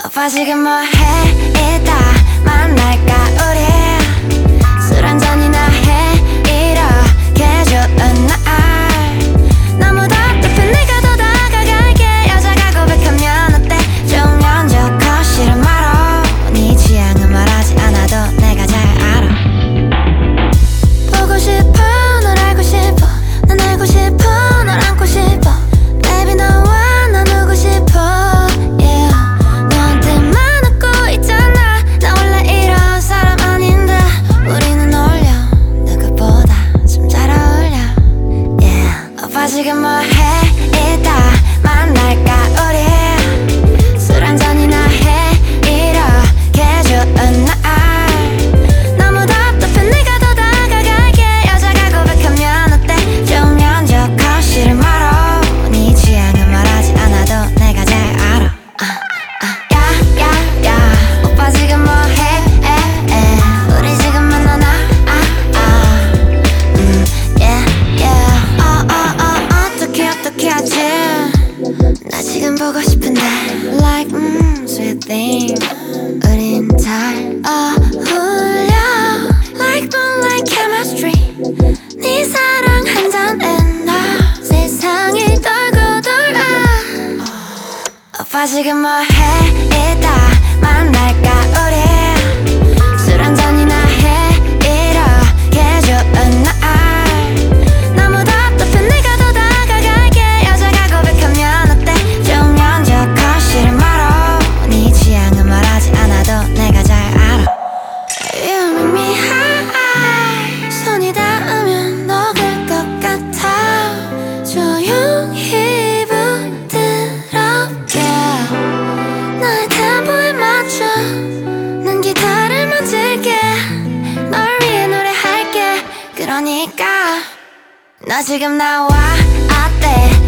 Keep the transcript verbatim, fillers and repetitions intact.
오빠 지금 뭐해? 이따 만날까 우리 술 한잔이나 해. 이렇게 좋은 날 너무 답답해. 내가 더 다가갈게. 여자가 고백하면 어때? 좋으면 좋고 싫으면 말어. 네 취향은 말하지 않아도 내가 잘 알아. 보고 싶어 널 알고 싶어 난 알고 싶어 널 안고 싶어 Baby 너와 나누고 싶어 yeah. 너한테만 웃고 있잖아. 나 원래 이런 사람 아닌데 우리는 어울려 누구보다 좀 잘 어울려 yeah. 오빠 지금 뭐해? 이따 만날까 우리 술 한잔이나 해. 이렇게 좋은 날 너무 답답해. 내가 더 다가갈게. 여자가 고백하면 어때? 좋으면 좋고 싫으면 말어. 네 취향은 말하지 않아도 내가 잘 알아. 아, 아. 야, 야, 야. 오빠 지금 뭐해? 에, 에. 우리 지금 만나나? 아, 아. 음, yeah, yeah. 어, 어, 어, 어떻게 어떻게 하지? 나 지금 보고 싶은데 Like, 음, sweet thing 우린 잘 어울려 Like moonlight chemistry 네 사랑 한 잔에 나 세상이 돌고 돌아. 오빠 지금 뭐해? 이따 만날까 우리 술 한잔이나 해. 이렇게 좋은 날 너무 답답해. 내가 더 다가갈게. 여자가 고백하면 어때? 좋으면 좋고 싫으면 말어. 네 취향은 말하지 않아도 내가 잘 알아. You make me high 손이 닿으면 녹을 것 같아. 조용히 부드럽게 나의 템포에 맞춰 난 기타를 만질게. 널 위해 노래할게. 그러니까 너 지금 나와 어때?